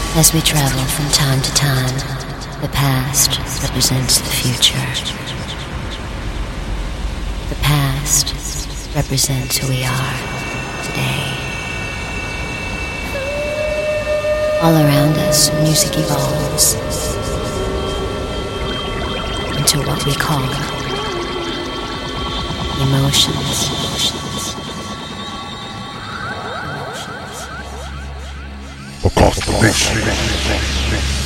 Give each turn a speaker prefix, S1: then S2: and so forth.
S1: As we travel from time to time, the past represents the future. The past represents who we are today. All around us, music evolves into what we call emotions.
S2: Across the nation.